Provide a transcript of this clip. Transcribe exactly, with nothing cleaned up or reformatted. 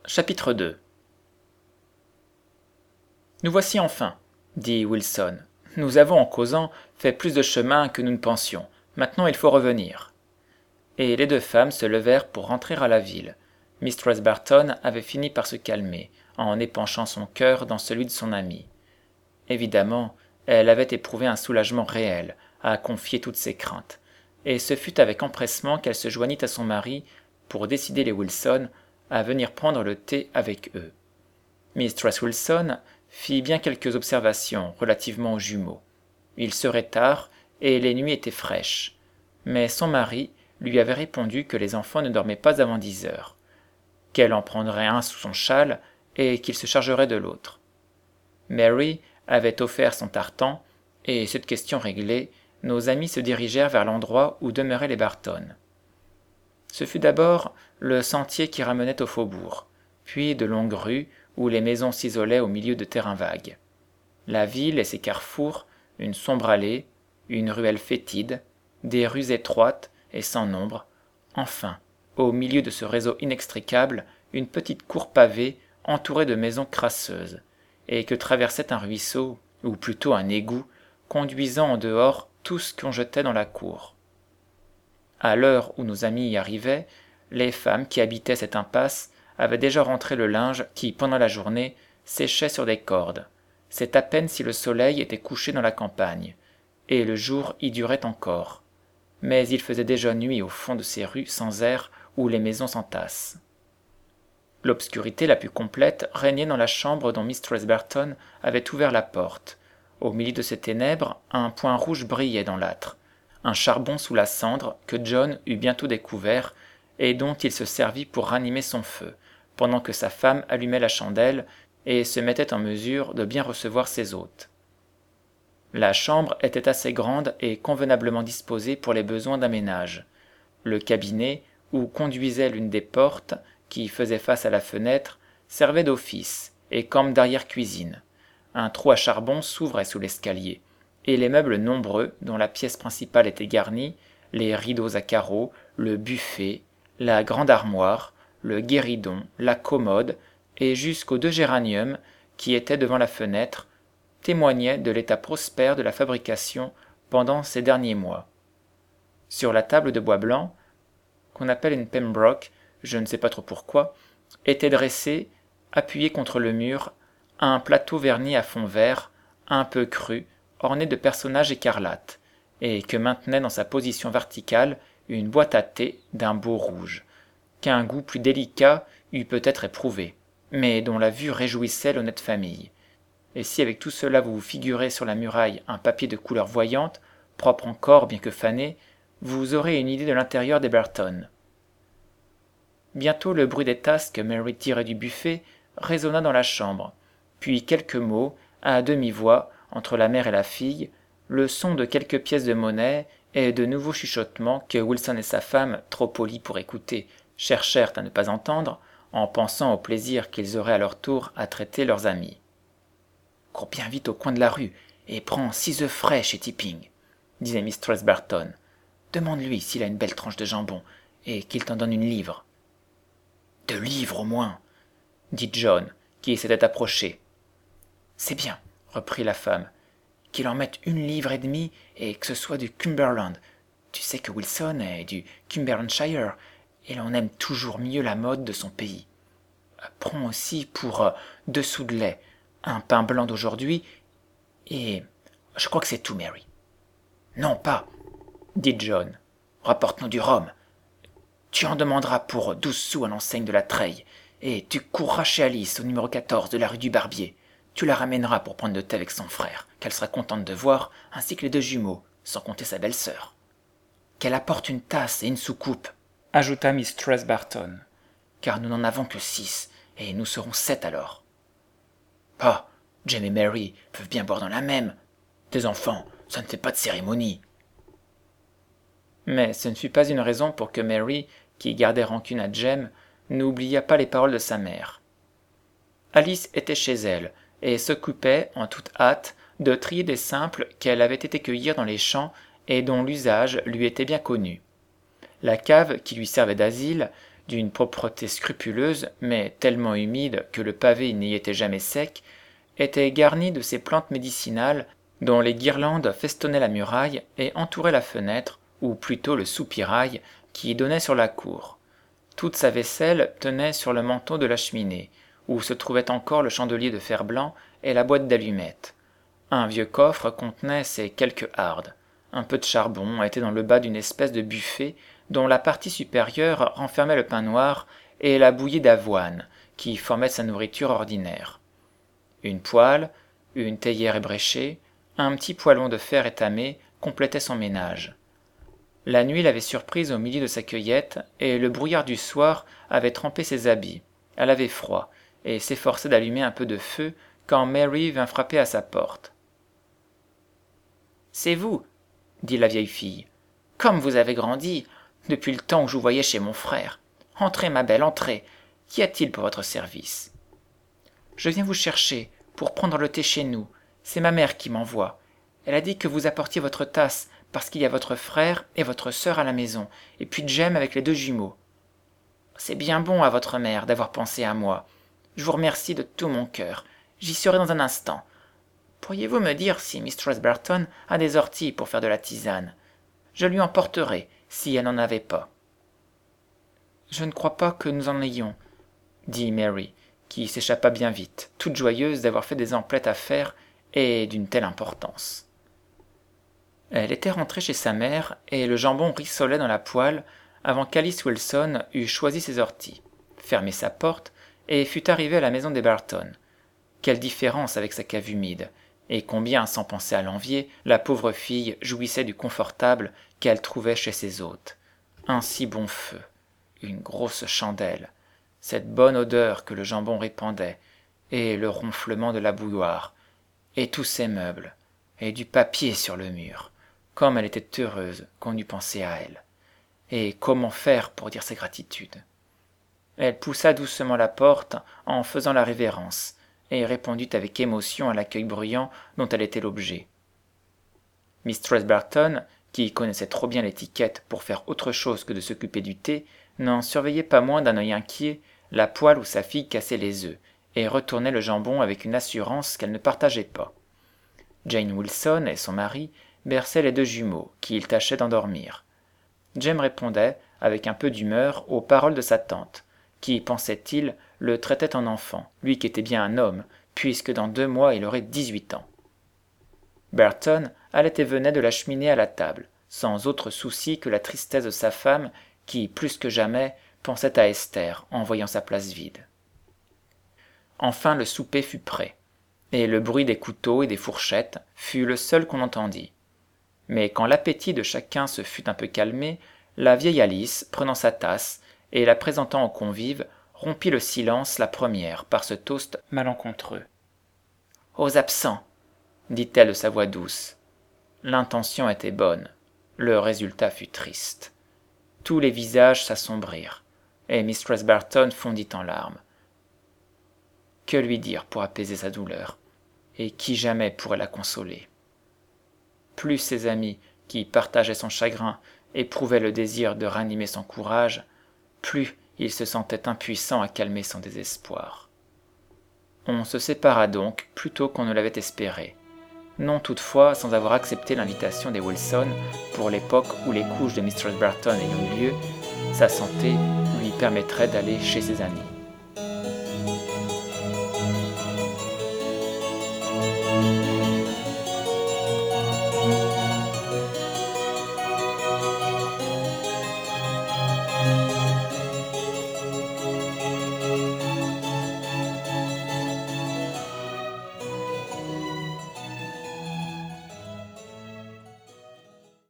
Chapitre deux. Nous voici enfin, dit Wilson. Nous avons, en causant, fait plus de chemin que nous ne pensions. Maintenant il faut revenir. Et les deux femmes se levèrent pour rentrer à la ville. Mistress Barton avait fini par se calmer, en épanchant son cœur dans celui de son amie. Évidemment, elle avait éprouvé un soulagement réel à confier toutes ses craintes, et ce fut avec empressement qu'elle se joignit à son mari pour décider les Wilson à venir prendre le thé avec eux. Mistress Wilson fit bien quelques observations relativement aux jumeaux. Il serait tard et les nuits étaient fraîches, mais son mari lui avait répondu que les enfants ne dormaient pas avant dix heures, qu'elle en prendrait un sous son châle et qu'il se chargerait de l'autre. Mary avait offert son tartan, et cette question réglée, nos amis se dirigèrent vers l'endroit où demeuraient les Barton. Ce fut d'abord le sentier qui ramenait au faubourg, puis de longues rues où les maisons s'isolaient au milieu de terrains vagues. La ville et ses carrefours, une sombre allée, une ruelle fétide, des rues étroites et sans nombre, enfin, au milieu de ce réseau inextricable, une petite cour pavée entourée de maisons crasseuses, et que traversait un ruisseau, ou plutôt un égout, conduisant en dehors tout ce qu'on jetait dans la cour. À l'heure où nos amis y arrivaient, les femmes qui habitaient cette impasse avaient déjà rentré le linge qui, pendant la journée, séchait sur des cordes. C'est à peine si le soleil était couché dans la campagne, et le jour y durait encore. Mais il faisait déjà nuit au fond de ces rues sans air où les maisons s'entassent. L'obscurité la plus complète régnait dans la chambre dont Mistress Barton avait ouvert la porte. Au milieu de ces ténèbres, un point rouge brillait dans l'âtre, un charbon sous la cendre que John eut bientôt découvert et dont il se servit pour ranimer son feu, pendant que sa femme allumait la chandelle et se mettait en mesure de bien recevoir ses hôtes. La chambre était assez grande et convenablement disposée pour les besoins d'un ménage. Le cabinet, où conduisait l'une des portes, qui faisait face à la fenêtre, servait d'office et comme d'arrière-cuisine. Un trou à charbon s'ouvrait sous l'escalier, et les meubles nombreux dont la pièce principale était garnie, les rideaux à carreaux, le buffet, la grande armoire, le guéridon, la commode, et jusqu'aux deux géraniums qui étaient devant la fenêtre, témoignaient de l'état prospère de la fabrication pendant ces derniers mois. Sur la table de bois blanc, qu'on appelle une pembroke, je ne sais pas trop pourquoi, était dressé, appuyé contre le mur, un plateau verni à fond vert, un peu cru, orné de personnages écarlates, et que maintenait dans sa position verticale une boîte à thé d'un beau rouge, qu'un goût plus délicat eût peut-être éprouvé, mais dont la vue réjouissait l'honnête famille. Et si avec tout cela vous vous figurez sur la muraille un papier de couleur voyante, propre encore bien que fané, vous aurez une idée de l'intérieur des Barton. Bientôt le bruit des tasses que Mary tirait du buffet résonna dans la chambre, puis quelques mots, à demi-voix, entre la mère et la fille, le son de quelques pièces de monnaie et de nouveaux chuchotements que Wilson et sa femme, trop polis pour écouter, cherchèrent à ne pas entendre, en pensant au plaisir qu'ils auraient à leur tour à traiter leurs amis. « Cours bien vite au coin de la rue et prends six œufs frais chez Tipping, » disait Mistress Barton. « Demande-lui s'il a une belle tranche de jambon et qu'il t'en donne une livre. »« Deux livres au moins, » dit John, qui s'était approché. « C'est bien, » reprit la femme, « qu'il en mette une livre et demie et que ce soit du Cumberland. Tu sais que Wilson est du Cumberlandshire et l'on aime toujours mieux la mode de son pays. Prends aussi pour euh, deux sous de lait, un pain blanc d'aujourd'hui et je crois que c'est tout, Mary. »« Non, pas, » dit John. « Rapporte-nous du rhum. Tu en demanderas pour douze sous à l'enseigne de la Treille, et tu courras chez Alice au numéro quatorze de la rue du Barbier. Tu la ramèneras pour prendre le thé avec son frère, qu'elle sera contente de voir, ainsi que les deux jumeaux, sans compter sa belle-sœur. Qu'elle apporte une tasse et une soucoupe, » ajouta Mistress Barton, « car nous n'en avons que six, et nous serons sept alors. »« Pas, Jane et Mary peuvent bien boire dans la même. Des enfants, ça ne fait pas de cérémonie. » Mais ce ne fut pas une raison pour que Mary, qui gardait rancune à Jem, n'oubliât pas les paroles de sa mère. Alice était chez elle, et s'occupait, en toute hâte, de trier des simples qu'elle avait été cueillir dans les champs et dont l'usage lui était bien connu. La cave qui lui servait d'asile, d'une propreté scrupuleuse, mais tellement humide que le pavé n'y était jamais sec, était garnie de ces plantes médicinales dont les guirlandes festonnaient la muraille et entouraient la fenêtre, ou plutôt le soupirail, qui donnait sur la cour. Toute sa vaisselle tenait sur le manteau de la cheminée, où se trouvaient encore le chandelier de fer-blanc et la boîte d'allumettes. Un vieux coffre contenait ses quelques hardes. Un peu de charbon était dans le bas d'une espèce de buffet dont la partie supérieure renfermait le pain noir et la bouillie d'avoine qui formait sa nourriture ordinaire. Une poêle, une théière ébréchée, un petit poêlon de fer étamé complétaient son ménage. La nuit l'avait surprise au milieu de sa cueillette et le brouillard du soir avait trempé ses habits. Elle avait froid et s'efforçait d'allumer un peu de feu quand Mary vint frapper à sa porte. « C'est vous, dit la vieille fille. Comme vous avez grandi, depuis le temps où je vous voyais chez mon frère. Entrez, ma belle, entrez. Qu'y a-t-il pour votre service ? Je viens vous chercher pour prendre le thé chez nous. C'est ma mère qui m'envoie. Elle a dit que vous apportiez votre tasse parce qu'il y a votre frère et votre sœur à la maison, et puis Jem avec les deux jumeaux. C'est bien bon à votre mère d'avoir pensé à moi. Je vous remercie de tout mon cœur. J'y serai dans un instant. Pourriez-vous me dire si mistress Barton a des orties pour faire de la tisane ? Je lui en porterai, si elle n'en avait pas. Je ne crois pas que nous en ayons, dit Mary, qui s'échappa bien vite, toute joyeuse d'avoir fait des emplettes à faire et d'une telle importance. Elle était rentrée chez sa mère et le jambon rissolait dans la poêle avant qu'Alice Wilson eût choisi ses orties, fermé sa porte et fût arrivée à la maison des Barton. Quelle différence avec sa cave humide, et combien, sans penser à l'envier, la pauvre fille jouissait du confortable qu'elle trouvait chez ses hôtes. Un si bon feu, une grosse chandelle, cette bonne odeur que le jambon répandait, et le ronflement de la bouilloire, et tous ces meubles, et du papier sur le mur. Comme elle était heureuse qu'on eût pensé à elle. Et comment faire pour dire sa gratitude ? Elle poussa doucement la porte en faisant la révérence, et répondit avec émotion à l'accueil bruyant dont elle était l'objet. Mistress Barton, qui connaissait trop bien l'étiquette pour faire autre chose que de s'occuper du thé, n'en surveillait pas moins d'un œil inquiet la poêle où sa fille cassait les œufs, et retournait le jambon avec une assurance qu'elle ne partageait pas. Jane Wilson et son mari berçaient les deux jumeaux, qu'ils tâchaient d'endormir. Jem répondait, avec un peu d'humeur, aux paroles de sa tante, qui, pensait-il, le traitait en enfant, lui qui était bien un homme, puisque dans deux mois il aurait dix-huit ans. Barton allait et venait de la cheminée à la table, sans autre souci que la tristesse de sa femme, qui, plus que jamais, pensait à Esther en voyant sa place vide. Enfin le souper fut prêt, et le bruit des couteaux et des fourchettes fut le seul qu'on entendit. Mais quand l'appétit de chacun se fut un peu calmé, la vieille Alice, prenant sa tasse et la présentant aux convives, rompit le silence la première par ce toast malencontreux. « Aux absents !» dit-elle de sa voix douce. L'intention était bonne, le résultat fut triste. Tous les visages s'assombrirent, et mistress Barton fondit en larmes. Que lui dire pour apaiser sa douleur, et qui jamais pourrait la consoler ? Plus ses amis, qui partageaient son chagrin, éprouvaient le désir de ranimer son courage, plus il se sentait impuissant à calmer son désespoir. On se sépara donc plus tôt qu'on ne l'avait espéré, non toutefois sans avoir accepté l'invitation des Wilson pour l'époque où les couches de mistress Barton ayant eu lieu, sa santé lui permettrait d'aller chez ses amis.